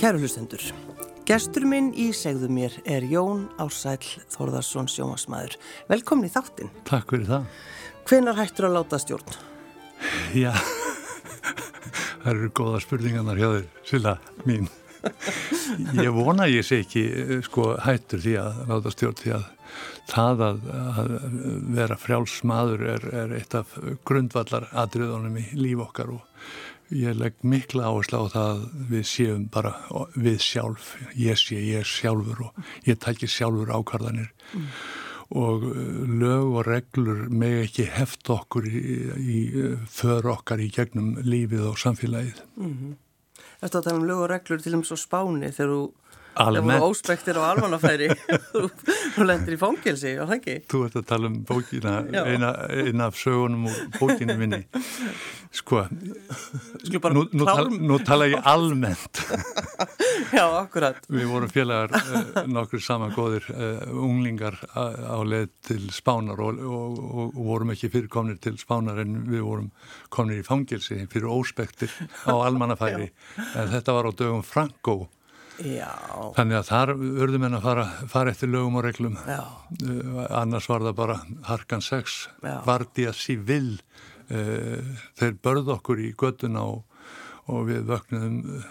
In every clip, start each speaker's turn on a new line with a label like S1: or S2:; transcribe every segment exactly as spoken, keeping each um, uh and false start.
S1: Kæru hlustendur, gestur minn í Segðu mér er Jón Ársæll Þórðarsson sjónvarpsmaður. Velkomin í þáttinn.
S2: Takk fyrir það.
S1: Hvenær hættur að láta stjórn?
S2: Já, það eru góða spurningarnar hjá þér, Silla mín. Ég vona að ég sé ekki sko, hættur því að láta stjórn því að það að, að vera frjáls maður er, er eitt af grundvallar atriðunum í líf okkar og ég legg mikla áherslu á það að við séum bara við sjálf, ég sé, ég er sjálfur og ég tæki sjálfur ákvarðanir mm. og lög og reglur mega ekki hefta okkur í, í för okkar í gegnum lífið og samfélagið.
S1: Mm-hmm. Þetta að tala um lög og reglur til um svo Spáni þegar þú
S2: Almennt.
S1: Ef þú óspektir á almannafæri þú lendir í fangelsi, var það ekki?
S2: Þú ert að tala um bókina, eina, eina af sögunum úr bókinu minni. Sko, nú, nú, tala, nú tala ég almennt.
S1: Já, akkurat.
S2: Við vorum félagar uh, nokkur saman góðir uh, unglingar á leið til Spánar og, og, og, og vorum ekki fyrir komnir til Spánar en við vorum komnir í fangelsi fyrir óspektir á almannafæri. En þetta var á dögum Franco.
S1: Já.
S2: Þannig að þar urðum en að fara, fara eftir lögum og reglum.
S1: Já.
S2: Uh, annars var það bara harkan sex, Guardia Civil. Uh, þeir börðu okkur í göttuna og, og við vöknuðum uh,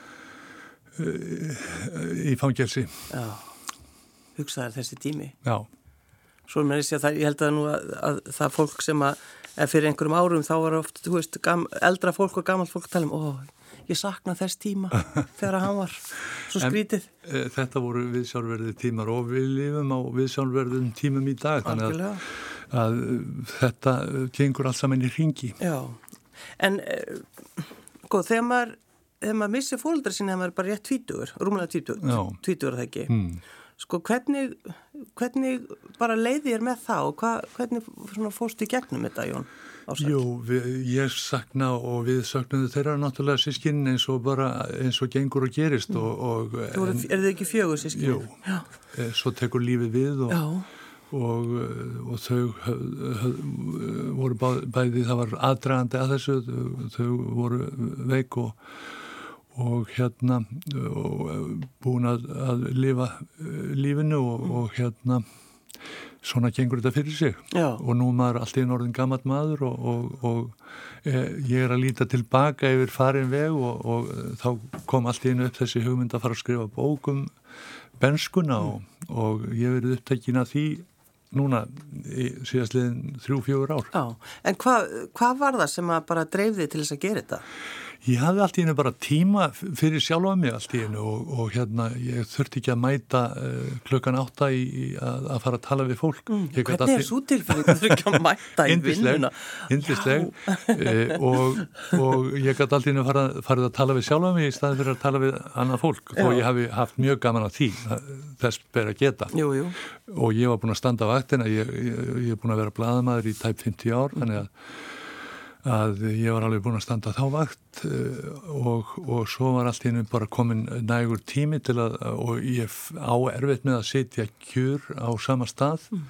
S2: uh, í fangelsi.
S1: Já, hugsaðar þessi tími.
S2: Já.
S1: Svo með þessi að það, ég held að nú að, að það fólk sem að, að fyrir einhverjum árum þá var oft, þú veist, gam, eldra fólk og gamalt fólk tala um, ó, ég sakna þess tíma þegar hann var svo skrítið. En,
S2: e, þetta voru viðsjálfverðir tímar og við lifum á viðsjálfverðum tímum í dag. Þannig að, að þetta gengur allt saman í hringi.
S1: Já, en góð, þegar maður, þegar maður missir fóreldra sína þegar maður er bara rétt tvítugur, rúmlega tvítugur, tvítugur það ekki. Mm. Sko, hvernig, hvernig bara leiði ég með það og hva, hvernig svona fórstu í gegnum þetta, Jón? Ársæll?
S2: Jú, við, ég sakna og við saknaðu þeirra náttúrulega sískinn eins og bara eins og gengur og gerist. Mm. Og, og,
S1: en, er, er þið ekki fjögur sískinn?
S2: Jú, Já. Svo tekur lífið við og, og, og þau höf, höf, voru bæ, bæði, það var aðdragandi að þessu, þau, þau voru veik og og hérna og búin að, að lifa lífinu og, mm. og hérna svona gengur þetta fyrir sig. Já. Og nú maður allt í einu orðin gamall maður og, og, og e, ég er að líta tilbaka yfir farin veg og, og þá kom allt í einu upp þessi hugmynd að fara að skrifa bókum bernskuna mm. og, og ég verið upptækin að því núna í síðastliðin þrjú, fjögur ár.
S1: Já, en hvað hva var það sem að bara dreif þig til þess að gera þetta?
S2: Ég hafði allt í einu bara tíma fyrir sjálfa mig allt í einu og, og hérna ég þurfti ekki að mæta uh, klukkan átta í, í að, að fara að tala við fólk. Mm,
S1: hvernig allt... er svo tilfinning að þurfti ekki að mæta í vinnuna?
S2: Yndisleg, uh, og, og ég gæti allt í einu farið, farið að tala við sjálfa mig í staðin fyrir að tala við annað fólk Já. Og ég hafi haft mjög gaman að því, þess ber að geta.
S1: Jú, jú.
S2: Og ég var búin að standa á vaktina, ég, ég, ég er búin að vera blaðamaður í tæp fimmtíu ár, þannig að að ég var alveg búin að standa þá vakt og, og svo var allt í einu bara komin nægur tími til að, og ég á erfitt með að sitja kjur á sama stað mm.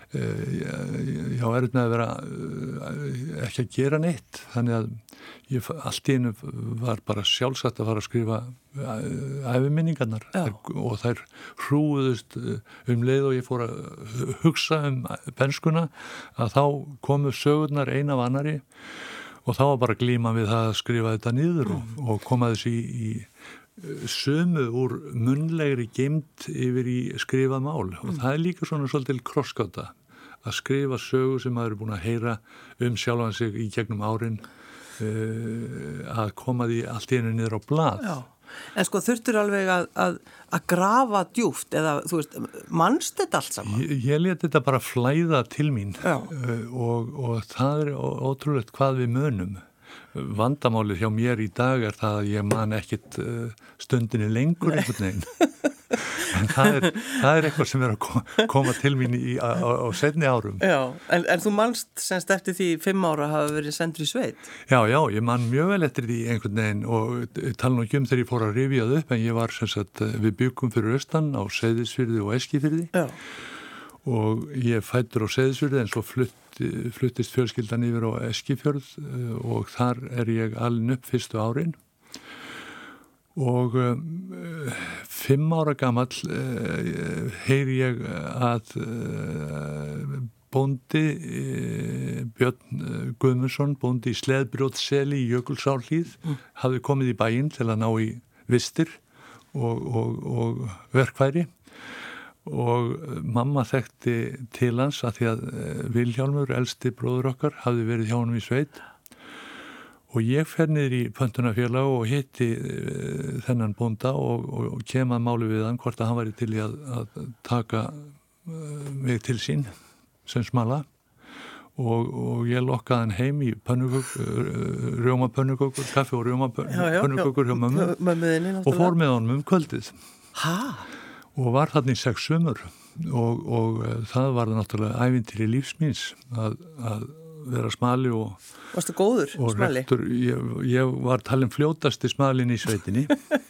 S2: ég á erfitt með að vera ekki að gera neitt, þannig að ég allt í einu var bara sjálfsagt að fara að skrifa æfiminningarnar og þær hrúðust um leið og ég fór að hugsa um bernskuna að þá komu sögurnar ein af annari og þá var bara að glíma við það að skrifa þetta niður og, og koma þessi í, í sömu úr munnlegri geymd yfir í skrifað mál og mm. það er líka svona svolítil krossgáta að skrifa sögu sem maður er búin að heyra um sjálfan sig í gegnum árin uh, að koma því allt í einu niður á blað.
S1: Já. En sko þurftur alveg að, að, að grafa djúpt eða þú veist, manst þetta allt saman?
S2: Ég, ég let þetta bara flæða til mín uh, og, og það er ótrúlegt hvað við munum. Vandamálið hjá mér í dag er það að ég man ekkit uh, stundinni lengur einhvern veginn. En það er, það er eitthvað sem er að koma til mín í, á, á seinni árum.
S1: Já, en, en þú manst semst eftir því fimm ára hafa verið sendur í sveit?
S2: Já, já, ég man mjög vel eftir því einhvern veginn og tala nú ekki um þegar ég fór að rifjað upp en ég var sem sagt við byggum fyrir austan á Seyðisfirði og Eskifirði. Já. Og ég fættur á Seyðisfirði en svo flutt, fluttist fjölskyldan yfir á Eskifjörð og þar er ég alin upp fyrstu árin. og um, fimm ára gamall uh, heyri ég að uh, bóndi uh, Björn uh, Guðmundsson, bóndi í Sleðbrjótsseli í Jökulsárhlíð, mm. hafði komið í bæinn til að ná í vistir og, og, og verkfæri og mamma þekkti til hans að því að Vilhjálmur, elsti bróður okkar, hafði verið hjá honum í sveit og ég fer niður í pöntunafélag og hitti uh, þennan bónda og, og, og kem að máli við hann hvort að hann væri til í að, að taka uh, mig til sín sem smala og, og ég lokkaði hann heim í pönnukökur, uh, rjómapönnukökur, kaffi og rjómapönnukökur hjá mömmu og fór með honum um kvöldið.
S1: Hæ?
S2: Og var þarna í sex sumur og, og uh, það var það náttúrulega ævintýri lífsmíns að, að vera smali og...
S1: Varstu góður
S2: og
S1: smali?
S2: Rektor, ég, ég var talin fljótasti smalin í sveitinni.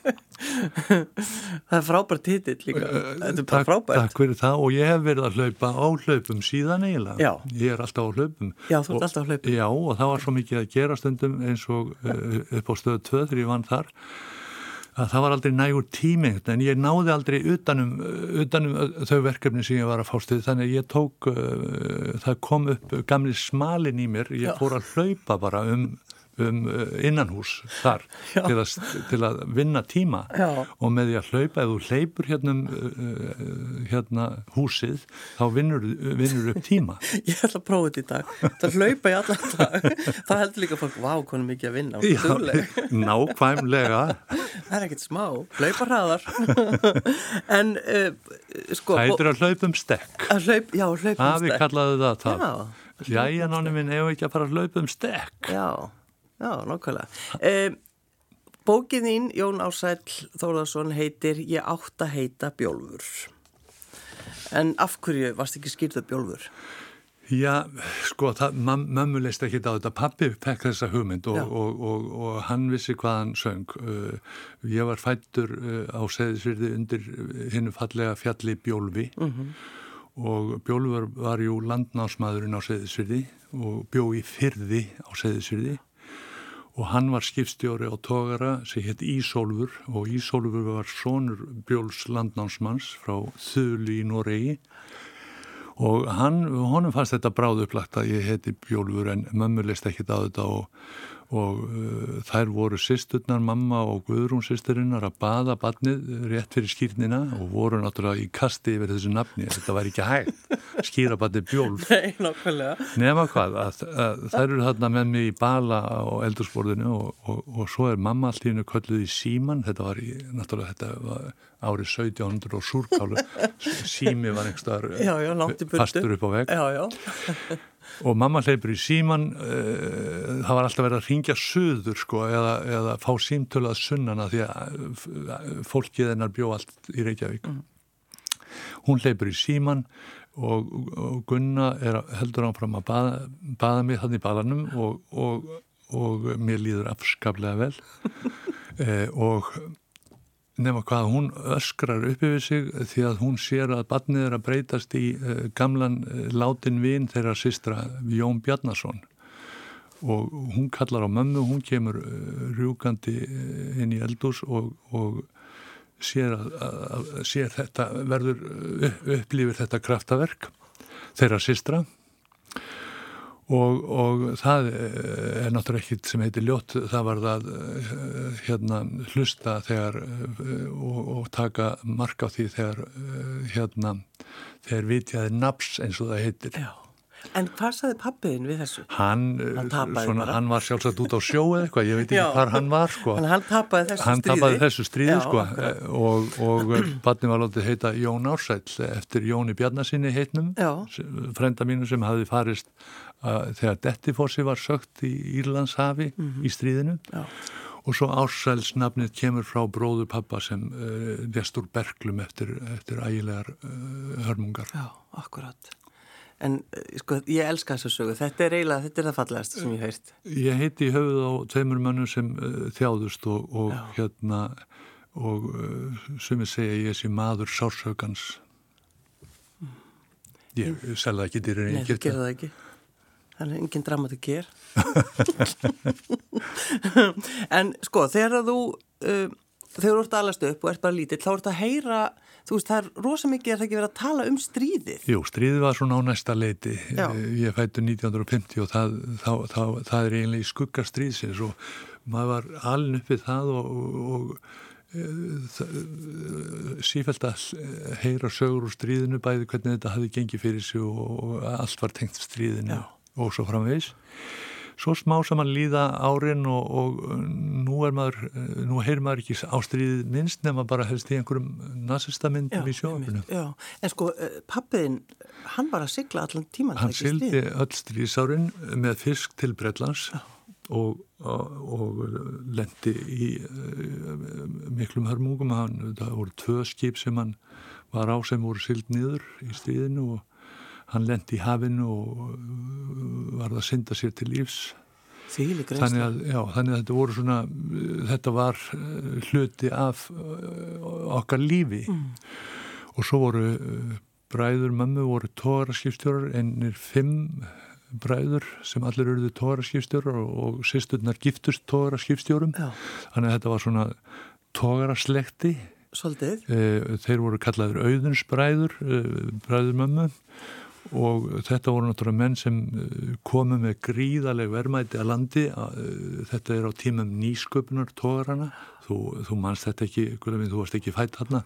S1: Það er frábært titill líka. Uh, Þetta er bara frábært.
S2: Takk fyrir það og ég hef verið að hlaupa á hlaupum síðan eiginlega.
S1: Já.
S2: Ég er alltaf á hlaupum.
S1: Já, þú ert alltaf á hlaupum.
S2: Já, og það var svo mikið að gera stundum eins og uh, upp á stöðu tvö þegar ég vann þar. Að það var aldrei nægur tími en ég náði aldrei utanum, utanum þau verkefni sem ég var að fást við þannig að ég tók, uh, það kom upp gamli smalin í mér, ég Já. Fór að hlaupa bara um, um innanhús þar til að, til að vinna tíma Já. Og með því að hlaupa, ef þú hleypur hérna, uh, hérna húsið þá vinnur, vinnur upp tíma.
S1: Ég ætla að prófa þetta í dag, það hlaupa í allan dag, það heldur líka fólk, vá, konum mikið að vinna,
S2: Já, nákvæmlega.
S1: Það er ekkert smá, hlaupa hraðar. En uh, sko...
S2: Það heitir að hlaupa um stekk.
S1: Að hlaup, já, hlaupa um stekk.
S2: Það við kallaðu það það.
S1: Já.
S2: Jæja, náni minn, ef ekki að fara að hlaupa um stekk.
S1: Já, já, nákvæmlega. Uh, bókin þín, Jón Ársæll Þórðarson, heitir Ég átt að heita Bjólfur. En af hverju varst ekki skýrða Bjólfur?
S2: Já, sko, það, mam, mömmu leist ekki á þetta. Pappi fekk þessa hugmynd og, og, og, og hann vissi hvað hann söng. Uh, ég var fæddur uh, á Seyðisfirði undir hinnu fallega fjalli Bjólfi mm-hmm. og Bjólfur var jú landnámsmaðurinn á Seyðisfirði og bjó í firði á Seyðisfirði og hann var skipstjóri á togara sem hétt Ísólfur og Ísólfur var sonur Bjóls landnámsmanns frá Þuli í Noregi. Og hann, honum fannst þetta bráð upplagt að ég heiti Bjólfur en mömmu leist ekkert á þetta og, og uh, þær voru systurnar, mamma og Guðrún systurinnar að baða barnið rétt fyrir skírnina og voru náttúrulega í kasti yfir þessu nafni. Þetta var ekki hægt, skýra barnið Bjólf.
S1: Nei, nákvæmlega. Nema
S2: hvað, að, að, þær eru þarna með mig í bala á eldhúsborðinu og, og, og svo er mamma allt í hennu kölluð í síman. Þetta var í, náttúrulega þetta var árið sautján hundruð og súrkálu. Sími var einhverstaðar fastur upp á vegg.
S1: Já, já.
S2: Og mamma hleypur í síman, uh, það var alltaf verið að hringja suður sko, eða, eða fá símtölu að sunnana því að fólkið hennar bjó allt í Reykjavík. Mm. Hún hleypur í síman og, og Gunna er, heldur áfram að baða, baða mig þannig í balanum og, og, og mér líður afskaplega vel uh, og nema hvað, hún öskrar upp yfir sig því að hún sér að barnið er að breytast í uh, gamlan uh, látin vin þeirra systra Jón Bjarnason og hún kallar á mömmu, hún kemur uh, rjúkandi inn í eldhús og, og sér, að, að, sér þetta, verður upp, upplifir þetta kraftaverk þeirra systra Og, og það er náttúrulega ekkit sem heitir ljótt, það var það hérna hlusta þegar og, og taka mark á því þegar hérna þegar vitjaði naps eins og það heitir.
S1: Já. En hvað saði pappiðin við þessu?
S2: Hann, hann, svona, hann var sjálfsagt út á sjó eða eitthvað, ég veit ekki hvar hann var sko.
S1: En hann tapaði þessu
S2: hann
S1: stríði?
S2: Hann tapaði þessu stríði Já, sko og, og barnið var látið heita Jón Ársæll eftir Jóni Bjarnasyni heitnum, frænda mínu sem hafði farist uh, þegar Dettifossi var sökt í Írlandshafi mm-hmm. í stríðinu. Já. Og svo Ársælls nafnið kemur frá bróður pappa sem uh, lést úr berklum eftir, eftir ægilegar uh, hörmungar.
S1: Já, akkurat. En sko, ég elska þessu sögu. Þetta er eiginlega, þetta er það fallegast sem ég heirt.
S2: Ég heiti í höfuð á tveimur mönnum sem uh, þjáðust og, og hérna, og uh, sumir segja ég sé maður sársökans. Ég mm. selða ekki dýrir en ég
S1: geta. Nei, þú gerða það ekki. Það er engin dramatik hér. En sko, þegar þú uh, þegar þú ert að alast upp og ert bara lítill, þá ert að heyra, þú veist, það er rosa mikið, er það ekki verið að tala um stríðið?
S2: Jú, stríðið var svona á næsta leiti. Já. Ég fættu nítján hundruð fimmtíu og það, það, það, það er eiginlega í skugga stríðsins og maður var alin upp við það og, og, og sífellt að heyra sögur úr stríðinu, bæði hvernig þetta hafði gengið fyrir sig og, og allt var tengt stríðinu. Já. Og svo framvegis. Svo smá saman líða árin og, og nú er maður, nú heyr maður ekki ástríðið minnst nema bara helst í einhverjum nasistamyndum í sjónvarpinu.
S1: Já, en sko pappiðinn, hann var að sigla allan tíman.
S2: Hann sigldi öll stríðsárin með fisk til Bretlands og, og, og lendi í miklum hörmungum. Hann, það voru tvö skip sem hann var á sem voru sigld niður í stríðinu og hann lendi í hafinu og var að synda sér til lífs.
S1: Þvílík reynsla.
S2: Þannig að, já, þannig að þetta voru svona, þetta var hluti af okkar lífi. Mm. Og svo voru bræður mömmu, voru togaraskipstjórar, ennir fimm bræður sem allir eruðu togaraskipstjórar og, og systurnar giftust togaraskipstjórum. Já. Þannig að þetta var svona togarasletti.
S1: Svolítið.
S2: Þeir voru kallaður auðunsbræður, bræður mömmu. Og þetta voru náttúrulega menn sem komu með gríðaleg verðmæti að landi. Þetta er á tímum nýsköpunar togarana. Þú, þú manst þetta ekki, Guðlaug mín, þú varst ekki fætt þarna.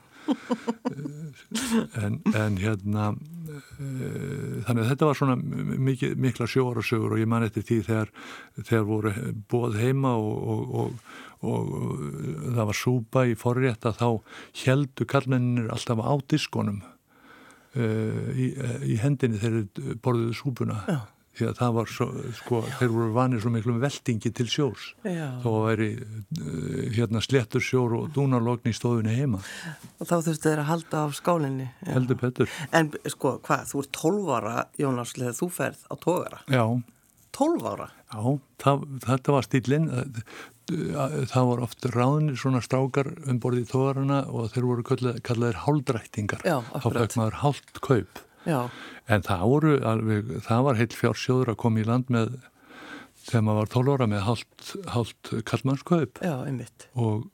S2: en, en hérna, þannig að þetta var svona mikil, mikla sjóarasögur og ég man eftir því þegar, þegar voru boð heima og, og, og, og það var súpa í forrétta, þá héldu karlmennir alltaf á diskonum. Uh, í, uh, í hendinni þegar borðuðu súpuna. Já. Því að það var svo, sko, já. Þeir voru vanir svo miklum veltingi til sjós. Já. Þó að væri uh, hérna sléttur sjór og dúnarlogn í stofunni heima.
S1: Og þá þurftu þeir að halda á skálinni. Já.
S2: Heldur betur.
S1: En sko, hvað, þú ert tólf ára, Jónas, þegar þú ferð á togara.
S2: Já.
S1: tólf ára?
S2: Já, það, þetta var stíllinn. Það var oft ráðnir svona strákar um borði í togarana og þeir voru kallað, kallaðir hálfdrættingar. Já, akkurat. Þá fekk maður hálft kaup. Já. En það voru alveg, það var heill fjársjóður að koma í land með, þegar maður var tólf ára með hálft, hálft kallmannskaup.
S1: Já, einmitt.
S2: Og,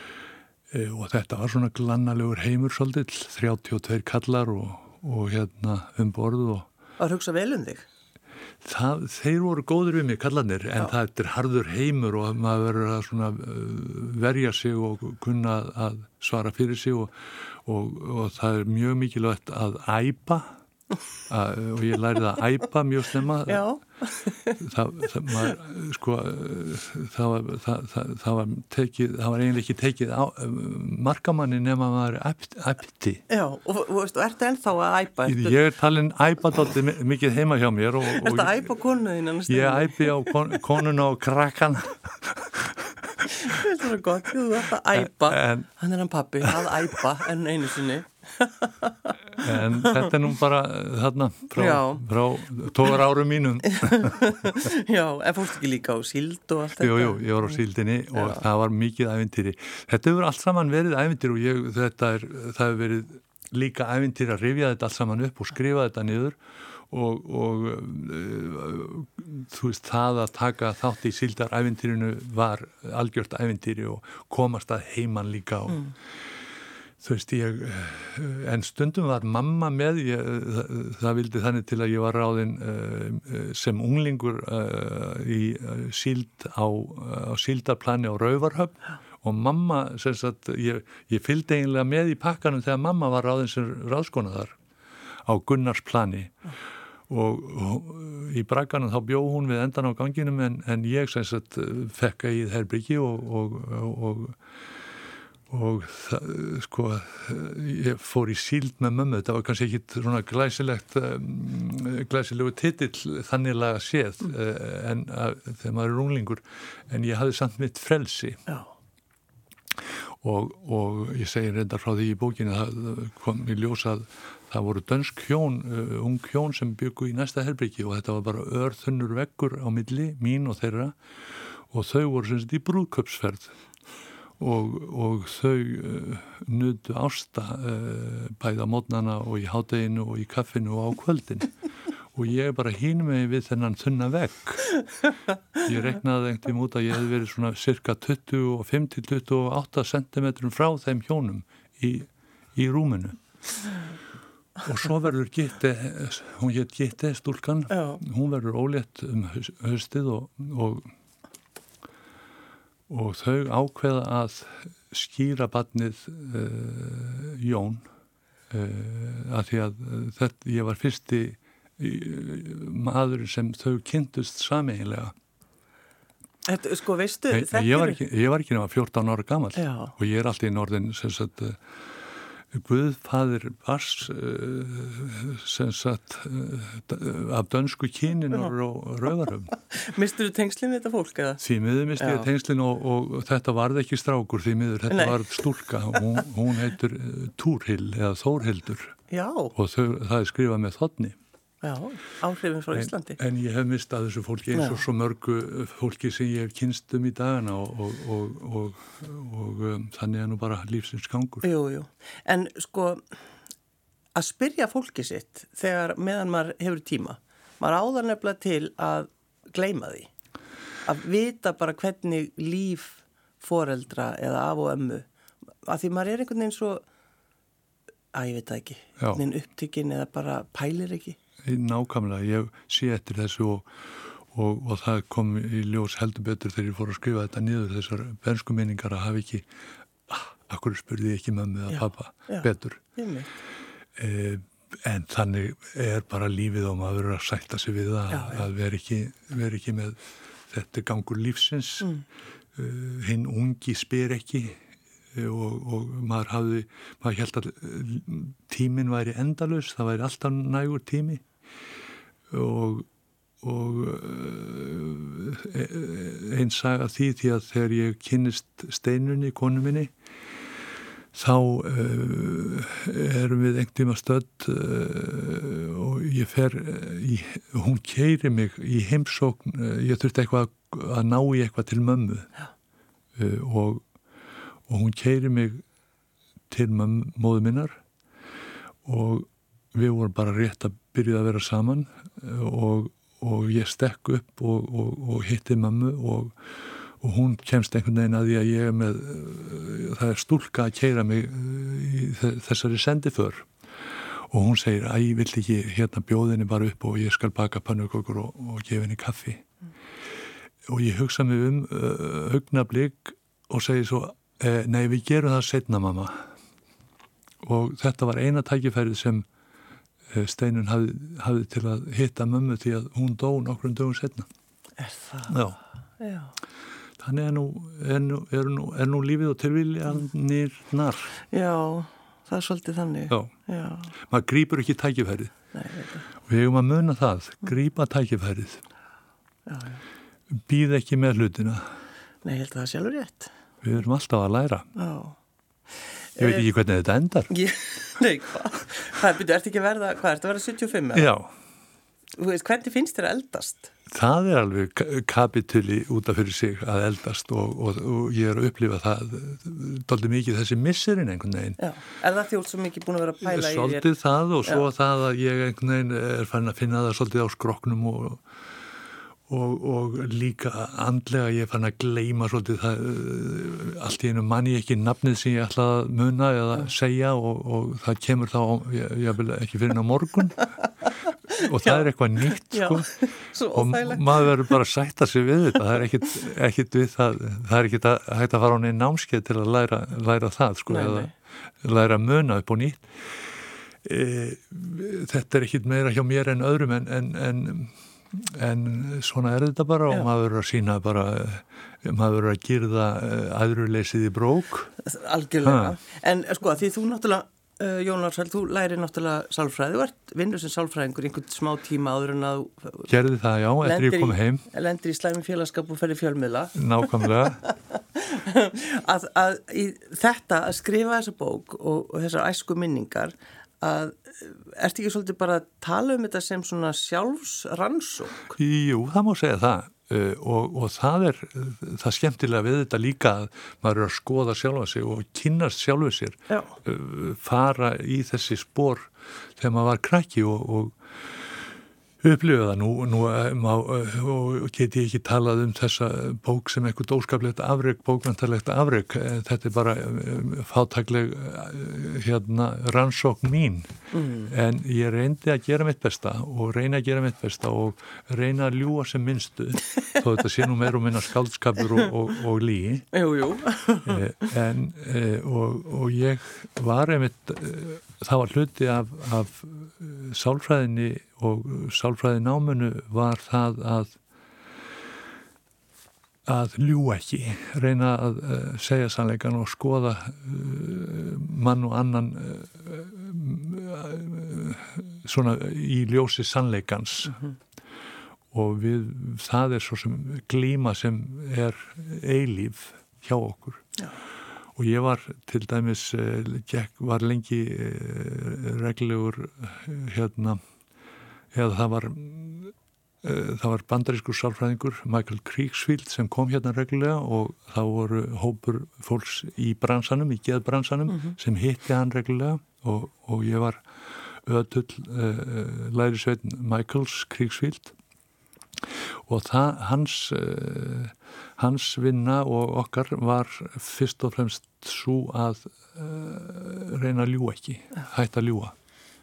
S2: og þetta var svona glannalegur heimur svolítill, þrjátíu og tveir kallar og, og hérna um borð og...
S1: Að hugsa vel um þig?
S2: Það, þeir voru góður við mig kallanir en Já. Það er harður heimur og maður verður að svona verja sig og kunna að svara fyrir sig og, og, og það er mjög mikilvægt að æpa að, og ég lærið að æpa mjög snemma. Já. Það, það, maður, sko, það, var, það, það, það var tekið, það var eiginlega ekki tekið á, markamanni nema maður æpti.
S1: Já, og, og ertu ennþá að æpa?
S2: Eftir? Ég er talin æpadótti mikið heima hjá mér. Og,
S1: ertu að æpa konuðina?
S2: Ég æpi á kon, konuna og krakkana.
S1: Það er svona gott, þú ert að æpa. En, hann er hann pappi, að æpa enn einu sinni.
S2: En þetta er nú bara þarna frá, frá tógar árum mínum.
S1: Já, en fórstu ekki líka á síld og allt þetta?
S2: Jú, jú, ég var á síldinni og Já. Það var mikið ævintýri. Þetta hefur allt saman verið ævintýri og ég, þetta er, það hefur verið líka ævintýri að rifja þetta allt saman upp og skrifa þetta niður og, og uh, þú veist, það að taka þátt í síldarævintýrinu var algjört ævintýri og komast að heiman líka og mm. Þú veist, ég, en stundum var mamma með, ég, það, það vildi þannig til að ég var ráðinn uh, sem unglingur uh, í uh, síld á, á síldarplani á Raufarhöfn og mamma, sem sagt, ég, ég fylgdi eiginlega með í pakkanum þegar mamma var ráðinn sem ráðskona þar á Gunnarsplani og, og í bragganum þá bjó hún við endan á ganginum en, en ég, sem sagt, fekk í herbyggi og, og, og, og og það, sko, ég fór í síld með mömmu, þetta var kannski ekki svona glæsilegt um, glæsilegu titill þanniglega séð mm. uh, en að, þegar maður er unglingur en ég hafði samt mitt frelsi Já. og, og ég segi reyndar frá því í bókinu það kom í ljós að það voru dönsk hjón, uh, ung hjón sem byggu í næsta herbyggi og þetta var bara örþunnur veggur á milli, mín og þeirra og þau voru sem sagt í brúðkaupsferð Og, og þau uh, nutu ásta uh, bæða mótnana og í hádeginu og í kaffinu og á kvöldin og ég bara hínum mig við þennan þunna vegg. Ég reknaði einhvern veginn út að ég hefði verið svona cirka tuttugu og fimm til tuttugu og átta sentimetrum frá þeim hjónum í, í rúminu. Og svo verður Gitte, hún hétt Gitte, stúlkan, Já. Hún verður ólétt um haustið og, og, og þau ákveða að skýra barnið uh, Jón uh, að því að uh, þetta, ég var fyrsti maður sem þau kynntust sameiginlega.
S1: Þetta, sko, veistu,
S2: ég, ég, var ekki, ég var ekki nema fjórtán ára gamall
S1: Já.
S2: Og ég er alltaf í norðin sem sagt uh, Guðfaðir Bars uh, sem sagt uh, af dönsku kyninur og rauðaröfn.
S1: Mistur þú tengslinn við þetta fólk eða?
S2: Því miður misti ég tengslinn og, og þetta varð ekki strákur því miður, þetta Nei. Var stúlka hún, hún heitur uh, Túrhild eða Þórhildur
S1: Já.
S2: Og þau, það er skrifað með þotni.
S1: Já, áhrifin frá Íslandi.
S2: En, en ég hef mistað þessu fólki eins og Já. Svo mörgu fólki sem ég hef kynst um í dagana og, og, og, og, og um, þannig er nú bara lífsins gangur.
S1: Jú, jú. En sko, að spyrja fólki sitt þegar meðan maður hefur tíma, maður áðar nefnilega til að gleyma því. Að vita bara hvernig líf foreldra eða af og ömmu, að því maður er einhvern veginn svo, að ég veit það ekki, einhvern veginn upptökin eða bara pælir ekki.
S2: Nákvæmlega, ég sé eftir þessu og, og, og það kom í ljós heldur betur þegar ég fór að skrifa þetta niður þessar bensku minningar að hafa ekki ah, akkur spurði ég ekki mömmu eða pappa já, betur eh, en þannig er bara lífið og maður verður að sætta sig við það já, já. Að vera ekki, vera ekki með þetta gangur lífsins mm. uh, hinn ungi spyr ekki og, og maður hafði maður held að tíminn væri endalaus, það væri alltaf nægur tími og, og einn saga því því að þegar ég kynnist Steinunni, konu minni þá uh, erum við einhvern tíma stödd uh, og ég fer í, hún keyrir mig í heimsókn, uh, ég þurfti eitthvað að ná í eitthvað til mömmu uh, og og hún keyrir mig til móður minnar og við vorum bara rétt að byrja að vera saman og, og ég stekk upp og, og, og hitti mömmu og, og hún kemst einhvern veginn að því að ég er með, það er stúlka að keyra mig í þessari sendiför og hún segir að ég vill ekki hérna bjóðinni bara upp og ég skal baka pönnukökur og, og gefa henni kaffi mm. og ég hugsa mig um uh, augnablik og segi svo Eh, nei, við gerum það seinna, mamma. Og þetta var eina tækifærið sem eh, Steinun hafði, hafði til að hitta mömmu því að hún dó nokkrum dögum seinna.
S1: Er það?
S2: Já. Já. Þannig er nú, er nú, er nú, er nú lífið og tilviljanirnar.
S1: Já, það er svolítið þannig.
S2: Já. Já. Maður grípur ekki tækifærið. Nei, veit það. Við eigum að muna það, grípa tækifærið. Já, já. Bíð ekki með hlutina.
S1: Nei, ég held að það er sjálfur rétt.
S2: Við erum alltaf að læra.
S1: Já.
S2: Ég veit ekki hvernig þetta endar.
S1: Ég, nei, hvað? Hvað, byrju, ertu ekki að verða, hvað, ertu að verða sjötíu og fimm?
S2: Já.
S1: Þú veist, hvernig finnst þér að eldast?
S2: Það er alveg kapituli út af fyrir sig að eldast og, og, og ég er að upplifa það dálítið mikið þessi missirinn einhvern veginn.
S1: Já. Er það þjótt svo mikið búin að vera að pæla í þér?
S2: Svolítið það og svo Já. Það að ég einhvern veginn er fann að finna það svolítið á skroknum og Og, og líka andlega ég fann að gleyma svolítið það, allt í einu manni ekki nafnið sem ég ætla að muna eða segja og, og það kemur þá, ég, ég vil ekki fyrir ná morgun og það Já. Er eitthvað nýtt sko
S1: Já.
S2: Og maður verður bara að sætta sig við þetta, það er ekkit, ekkit við það, það er ekkit að hægt að fara á neinn námskeið til að læra, læra það sko, nei, eða nei. Læra að muna upp og nýtt. E, þetta er ekkit meira hjá mér en öðrum en, en, en en svona er þetta bara Já. Og maður verður að sína bara, maður verður að girða æðruleysið í brók.
S1: Algjörlega. Ha. En sko því þú náttúrulega, uh, Jón Ársæll, þú lærir náttúrulega sálfræði, þú ert vinnur sem sálfræðingur einhvern smá tíma áður en að
S2: gerði það, já, eftir ég kom heim.
S1: Lendir í slæmi félagskap og ferði fjölmiðla.
S2: Nákvæmlega.
S1: að, að í þetta að skrifa þessa bók og, og þessar æsku minningar að ertu ekki svolítið bara að tala um þetta sem svona sjálfsrannsók?
S2: Jú, það má segja það uh, og, og það er það skemmtilega við þetta líka að maður er að skoða sjálfa sig og kynnast sjálfu sér uh, fara í þessi spór þegar maður var krakki og, og upplifa það nú, nú má, og get ég ekki talað um þessa bók sem eitthvað óskaplegt afrek, bókmenntarlegt afrek. Þetta er bara fátækleg hérna rannsókn mín. Mm. En ég reyndi að gera mitt besta og reyna að gera mitt besta og reyna að ljúga sem minnstu. Þó þetta sé nú meir og minna skáldskapur og, og, og lígi.
S1: Jú, jú.
S2: en, og, og ég var einmitt, það var hluti af, af sálfræðinni og sálfræði náminu var það að að ljúga ekki, reyna að uh, segja sannleikan og skoða uh, mann og annan uh, uh, svona í ljósi sannleikans. Mm-hmm. Og við, það er svo sem glíma sem er eilíf hjá okkur. Já. Og ég var til dæmis, uh, var lengi uh, reglulegur uh, hérna eða það var, uh, það var bandarískur sálfræðingur, Michael Krigsfield, sem kom hérna reglulega og þá voru hópur fólks í bransanum, í geðbransanum, mm-hmm. sem hitti hann reglulega og, og ég var ötull uh, lærisveinn Michaels Krigsfield og það, hans, uh, hans vinna og okkar var fyrst og fremst svo að uh, reyna að ljúga ekki, hætta að ljúga.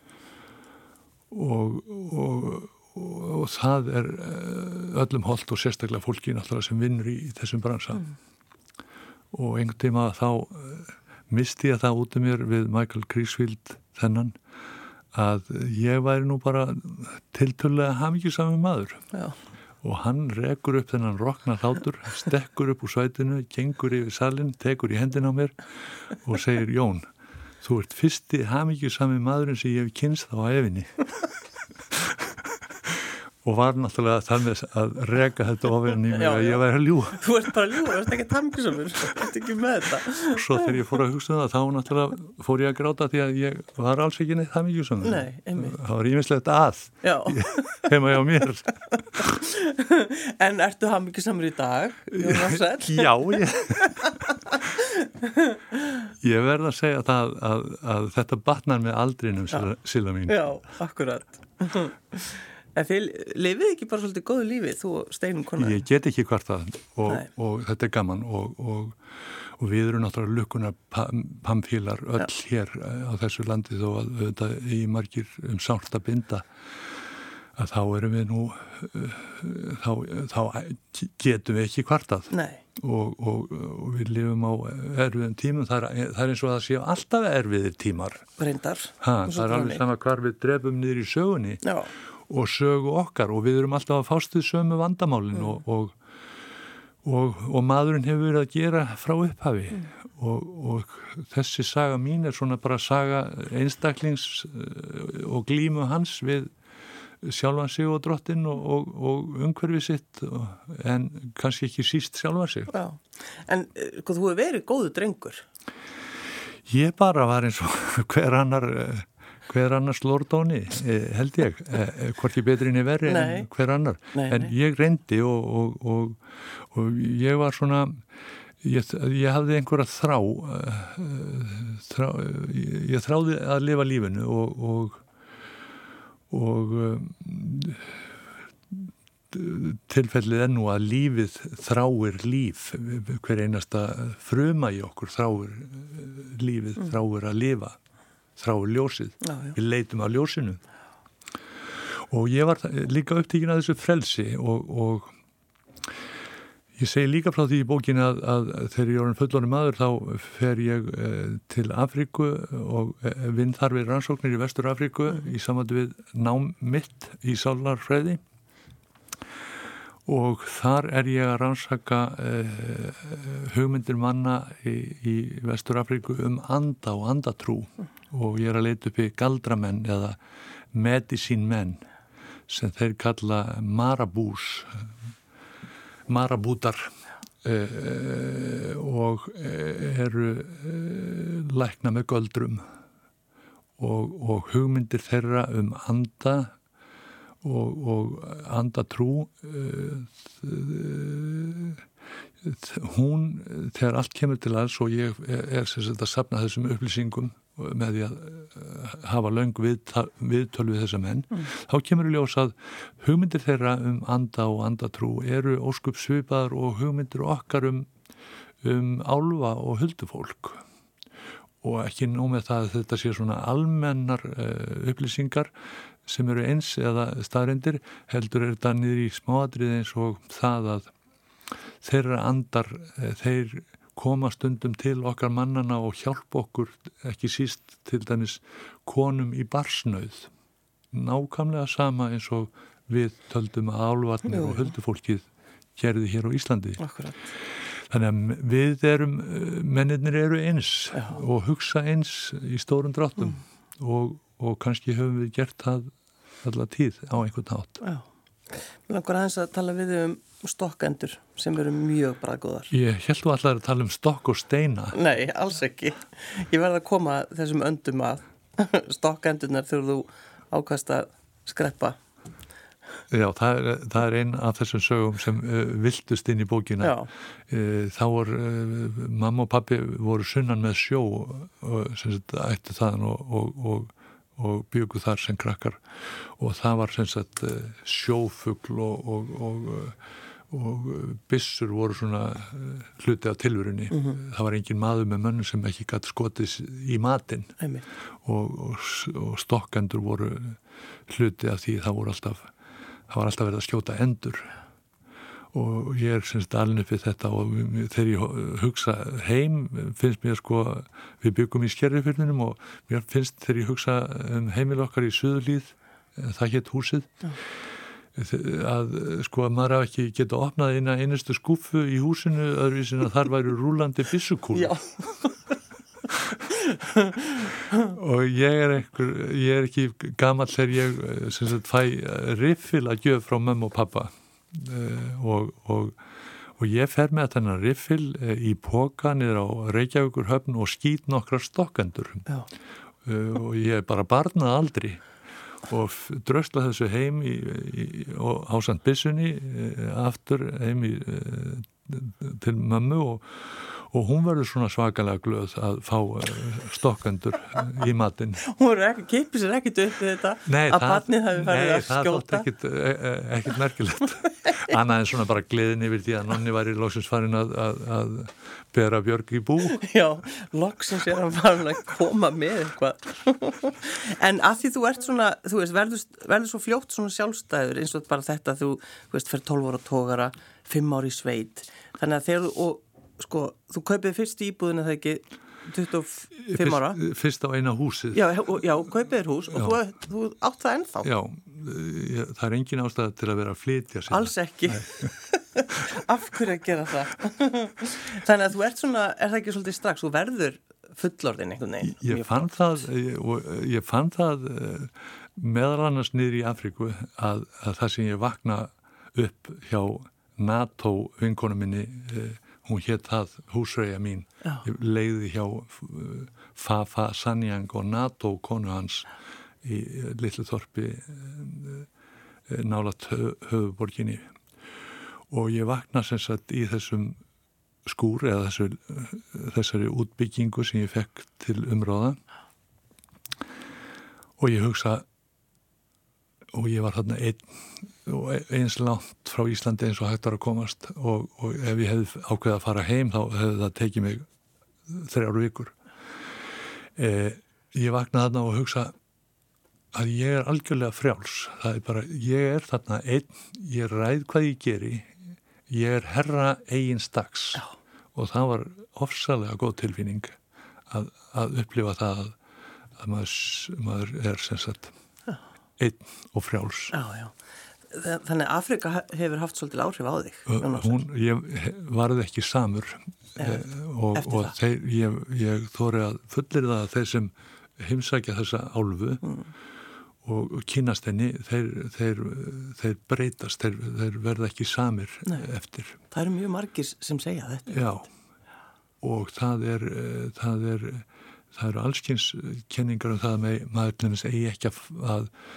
S2: Og, og, og, og það er öllum hollt og sérstaklega fólki náttúrulega sem vinnur í, í þessum bransa. Mm. Og einhvern tíma þá misti ég það út um mér við Michael Krigsfield þennan að ég væri nú bara tiltölulega hamingjusami maður. Já. Og hann rekur upp þennan rokna hlátur, stekkur upp úr svætinu, gengur yfir salinn, tekur í hendina á mér og segir: Jón, þú ert fyrsti hamingjusami maðurinn sem ég hef kynst á ævinni. Og var náttúrulega þannig að reka þetta ofan í mig að ég væri að ljúga.
S1: Þú ert bara að ljúga, þú ert ekki hamingjusamur, þú ert ekki með þetta.
S2: Svo þegar ég fór að hugsa það, þá náttúrulega fór ég að gráta því að ég var alls ekki neitt hamingjusamur.
S1: Nei, einmitt.
S2: Það var ýmislegt að, heima hjá mér.
S1: En ertu hamingjusamur í dag, Jón Ársæll?
S2: Já, ég... Ég verð að segja það að, að þetta batnar með aldrinum, Silla mín.
S1: Já, akkurat. En þið lifið ekki bara svolítið góðu lífi, þú Steinunn konar?
S2: Ég get ekki hvart það og, og þetta er gaman og, og, og við erum náttúrulega lukkunar pamfílar öll ja. Hér á þessu landi þó að þetta í margir um sárt að binda að þá erum við nú, þá, þá getum við ekki hvartað. Nei. Og, og, og við lifum á erfiðum tímum, það er, það er eins og að það séu alltaf erfiðir tímar.
S1: Reyndar.
S2: Ha, það er alveg sama hvar við drefum niður í sögunni. Já. Og sögu okkar og við erum alltaf að fást við sömu vandamálin mm. og, og, og, og maðurinn hefur verið að gera frá upphafi mm. og, og þessi saga mín er svona bara saga einstaklings og glímu hans við sjálfan sig og drottinn og, og, og umhverfið sitt en kannski ekki síst sjálfan sig.
S1: Já. En þú hefur verið góðu drengur?
S2: Ég bara var eins og hver annar... hver annars lordóni, held ég, hvorki betri en ég verri en hver annar. Nei, en nei. Ég reyndi og, og, og, og ég var svona, ég, ég hafði einhverja þrá, þrá, ég þráði að lifa lífinu og, og, og tilfellið er nú að lífið þráir líf, hver einasta fruma í okkur þráir lífið, mm. þráir að lifa. Þráir ljósið, já, já. Við leitum á ljósinu og ég var líka upptíkin að þessu frelsi og, og ég segi líka frá því í bókinu að, að þegar ég er orðinn fullorðinn maður þá fer ég eh, til Afríku og eh, vinn þar við rannsóknir í Vestur Afríku mm. í sambandi við nám mitt í sálarfræði og þar er ég að rannsaka eh, hugmyndir manna í, í Vestur Afríku um anda og andatrú mm. og ég er að leita upp í galdramenn eða medicínmenn sem þeir kalla marabús, marabútar eh, og eru eh, lækna með göldrum og, og hugmyndir þeirra um anda og, og andatrú hún, þegar allt kemur til alls og ég er sem sagt að safna þessum upplýsingum með því að hafa löng viðtöl við þessa menn, mm. þá kemur í ljós að hugmyndir þeirra um anda og andatrú eru óskup svipaðar og hugmyndir okkar um, um álfa og huldufólk. Og ekki nóg með það að þetta sé svona almennar uh, upplýsingar sem eru eins eða staðreyndir, heldur er þetta niður í smáatrið eins og það að þeirra andar, uh, þeir koma stundum til okkar mannana og hjálpa okkur, ekki síst til dæmis konum í barsnauð. Nákvæmlega sama eins og við töldum að álfarnir og huldufólkið gerði hér á Íslandi.
S1: Akkurat.
S2: Þannig að við erum, mennirnir eru eins Já. Og hugsa eins í stórum dráttum mm. og, og kannski höfum við gert það alla tíð á einhvern hátt.
S1: Já. Mér langar aðeins að tala við um stokkendur sem eru mjög bragóðar.
S2: Ég held þú allar að tala um stokk og steina.
S1: Nei, alls ekki. Ég verð að koma þessum öndum að stokkendurnar þegar þú ákast að skreppa.
S2: Já, það er, það er einn af þessum sögum sem uh, viltust inn í bókina. Uh, þá var uh, mamma og pappi voru sunnan með sjó og sem sagt ættu þaðan og, og, og og byggu þar sem krakkar og það var sem sagt sjófugl og, og, og, og byssur voru svona hluti af tilverunni. Mm-hmm. Það var engin maður með mönnum sem ekki gat skotið í matinn og, og, og stokkendur voru hluti af því það voru alltaf, það var alltaf verið að skjóta endur. Og ég er semst alin upp við þetta og þegar ég hugsa heim finnst mér sko, við byggum í Skerjafirðinum og mér finnst þegar ég hugsa um heimil okkar í Suðurhlíð, það hétt húsið, Já. að sko að maður hafa ekki geta opnað eina einustu skúffu í húsinu öðruvísin að þar væru rúlandi byssukúlur. Já. Og ég er einhver, ég er ekki gamall þegar ég sem sagt fæ riffil að gjöf frá mömmu og pappa. Uh, og, og, og ég fer með þennan riffil uh, í póka niður á Reykjavíkur höfn og skýt nokkra stokkendur uh, og ég er bara barnað aldri og drösla þessu heim í, í, og ásamt byssunni uh, aftur heim í, uh, til mömmu og og hún verður svona svakalega glöð að fá stokkendur í matinn.
S1: Hún verður ekki, kipið sér ekkit upp við þetta nei, að barnið hafi farið að skjóta? Nei, það þótt ekkit, ekkit merkilegt. Annað en svona bara gleðin yfir því að nonni væri loksins farin að, að, að bera Björg í bú. Já, loksins er hann farin að koma með eitthvað. En að því þú ert svona, þú veist, verður, verður svo fljótt svona sjálfstæður eins og bara þetta þú, þú veist, fyrir tólf ára tógara, fimm ára í sveit. Þannig að þegar þú, og sko, þú kaupið fyrst í íbúðinu þegar ekki tuttugu og fimm ára.
S2: Fyrst, fyrst á eina húsið.
S1: Já, já kaupið er hús og þú, þú átt það ennþá.
S2: Já, ég, það er engin ástæða til að vera að flytja sér.
S1: Alls ekki. Af hverju að gera það? Þannig að þú ert svona, er það ekki svolítið strax, þú verður fullorðin einhvern veginn.
S2: Ég, ég fann það, ég, ég fann það meðal annars niður í Afríku að, að það sem ég vakna upp hjá NATO vinkonu minni, hún hétt það húsreyja mín. Já. Ég leiði hjá Fafa Sanyang og NATO konu hans í litlu þorpi nálægt höfuborginni. Og ég vakna sem sagt í þessum skúr eða þessu, þessari útbyggingu sem ég fekk til umráða og ég hugsa og ég var þarna einn og eins langt frá Íslandi eins og hægt var að komast og, og ef ég hefði ákveðið að fara heim þá hefði það tekið mig þrjár vikur. Eh, ég vaknaði þarna og hugsa að ég er algjörlega frjáls. Það er bara, ég er þarna einn, ég ræð hvað ég geri, ég er herra eigins dags Já. Og það var ofsalega góð tilfinning að, að upplifa það að, að maður, maður er sem sagt einn og frjáls.
S1: Já, já. Þannig að Afrika hefur haft svolítið áhrif á þig.
S2: Hún, ég varði ekki samur ja, og, og þeir, ég, ég þóri að fullir það að þeir sem heimsækja þessa álfu mm. og kynast henni, þeir, þeir, þeir breytast, þeir, þeir verða ekki samir Nei. Eftir.
S1: Það eru mjög margir sem segja þetta.
S2: Já, og það er, það er, það eru allskyns kenningar um það að maður eigi ekki að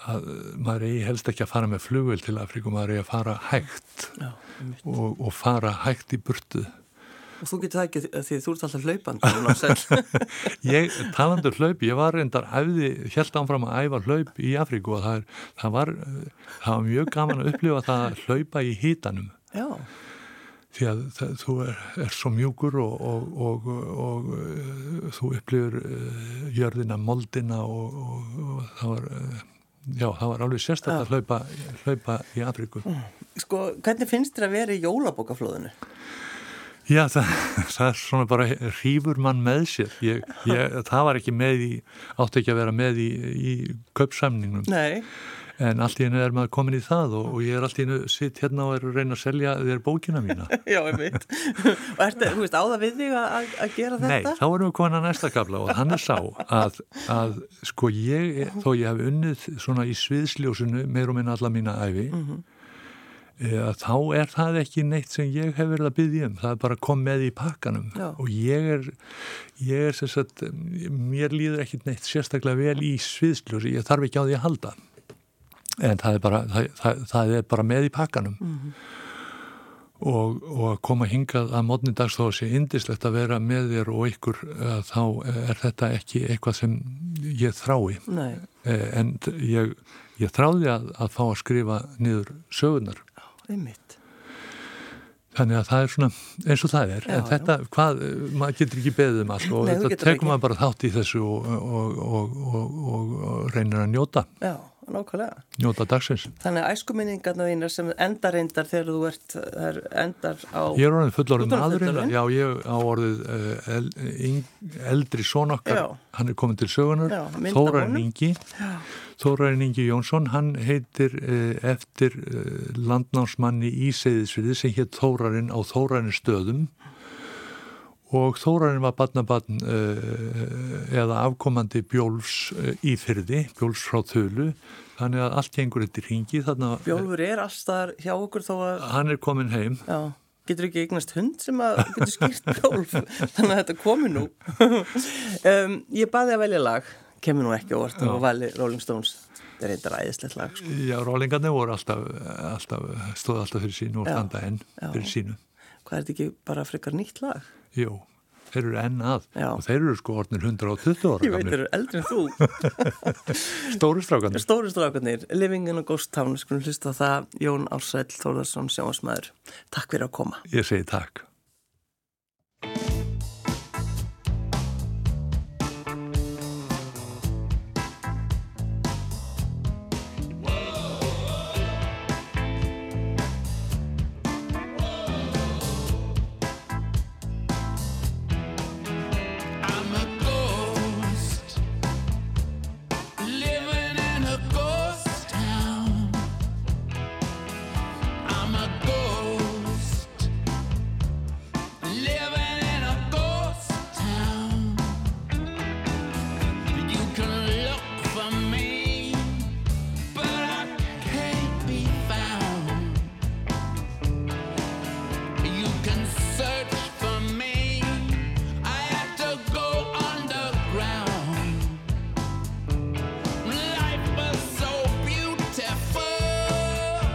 S2: að maður eigi helst ekki að fara með flugvél til Afríku, maður eigi að fara hægt
S1: Já,
S2: og, og fara hægt í burtu.
S1: Og þú getur það ekki því þú ert alltaf hlaupandi.
S2: Ég, talandi um hlaup, ég var reyndar æfði, hélt áfram að æfa hlaup í Afríku og það, er, það, var, það var mjög gaman að upplifa það að hlaupa í hitanum.
S1: Já.
S2: Því að það, þú er, er svo mjúkur og, og, og, og, og þú upplifur uh, jörðina, moldina og, og, og það var, uh, já, það var alveg sérstaklega að hlaupa, hlaupa í Afríku.
S1: Sko, hvernig finnst þér að vera í jólabókaflóðinu?
S2: Já, það, það er svona bara hrífur mann með sér. Ég, ég, það var ekki með í, átti ekki að vera með í, í kaupsamningnum.
S1: Nei.
S2: En allt í einu er maður komin í það og, og ég er allt í einu sitt hérna og er að reyna að selja þér bókina mína.
S1: Já, ég veit. Og ertu, þú veist, á það við þig að, að gera þetta?
S2: Nei, þá erum við komin að næsta kafla og hann er sá að, að sko ég, þó ég hef unnið svona í sviðsljósinu meir og minna alla mína ævi, mm-hmm. að þá er það ekki neitt sem ég hef verið að biðja um. Það er bara kom með í pakkanum. Já. Og ég er, ég er sem sagt, mér líður ekkit neitt sérstaklega vel í sviðsljósi, ég þarf ekki á því að halda. En það er bara, það, það, það er bara með í pakkanum. Mm-hmm. og, og að koma hingað að morgni dags þó að sé yndislegt að vera með þér og ykkur, þá er þetta ekki eitthvað sem ég þrái.
S1: Nei.
S2: En ég, ég þráði að, að fá að skrifa niður sögunar.
S1: Já, einmitt.
S2: Þannig að það er svona eins og það er. Já, en þetta, já. Hvað, maður getur ekki beðið um allt og Nei, þetta tekur maður bara þátt í þessu og, og, og, og, og, og reynir að njóta.
S1: Já. Nákvæmlega.
S2: Njóta dagsins.
S1: Þannig að æskuminningarna þínar sem endar reyndar þegar þú ert er endar á...
S2: Ég er orðin fullorðin maðurinn. Já, ég á orðið el, eldri son okkar. Já. Hann er komin til sögunar. Þórarinn Ingi. Já. Þórarinn Ingi Jónsson. Hann heitir eh, eftir eh, landnámsmanni í Seyðisfirði sem hétt Þórarinn á Þórarinn stöðum. Og Þórarinn var barnabarn uh, eða afkomandi Bjólfs uh, í Firði, Bjólfs frá Þulu, þannig að allt gengur eftir hringi.
S1: Bjólfur er allstaðar hjá okkur þó að...
S2: Hann er komin heim.
S1: Já, getur ekki eignast hund sem að getur skýrt Bjólf, þannig að þetta komi nú. um, ég baði að velja lag, kemur nú ekki óvart og vali Rolling Stones. Það er eitthvað æðislegt lag. Sko.
S2: Já, Rollingarnir voru alltaf, alltaf stóð alltaf fyrir sínu og standa enn fyrir sínu.
S1: Hvað er þetta ekki bara frekar nýtt lag?
S2: Jú, þeir eru enn að
S1: Já.
S2: Og þeir eru sko orðnir hundrað og tuttugu ára
S1: Ég veit, þeir eru eldri en þú.
S2: Stóru strákarnir.
S1: Stóru strákarnir, Living in a Ghost Town, skulum hlusta það, Jón Ársæll Þórðarsson, sjónvarpsmaður. Takk fyrir að koma.
S2: Ég segi takk.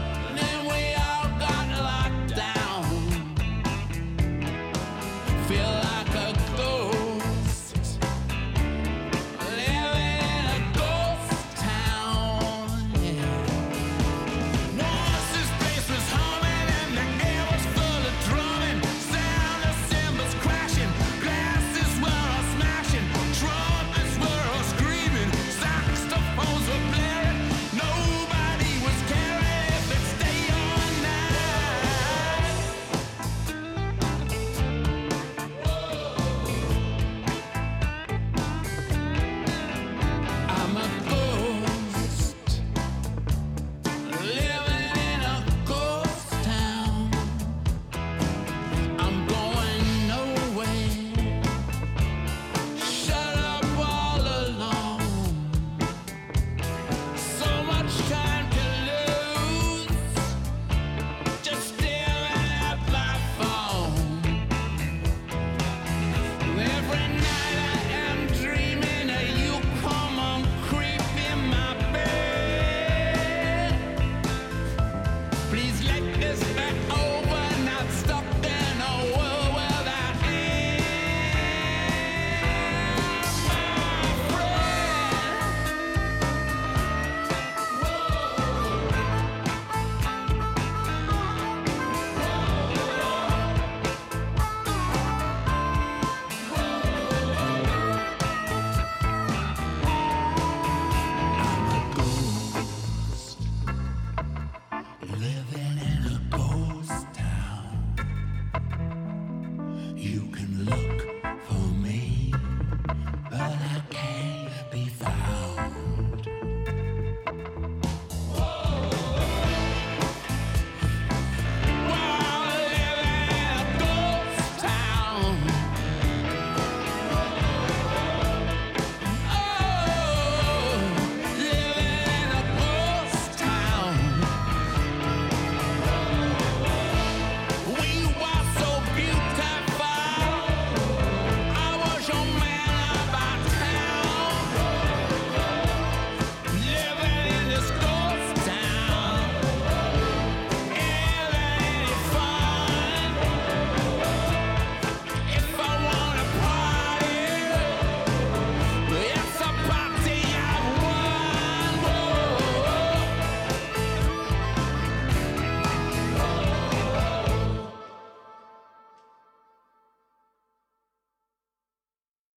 S3: Feel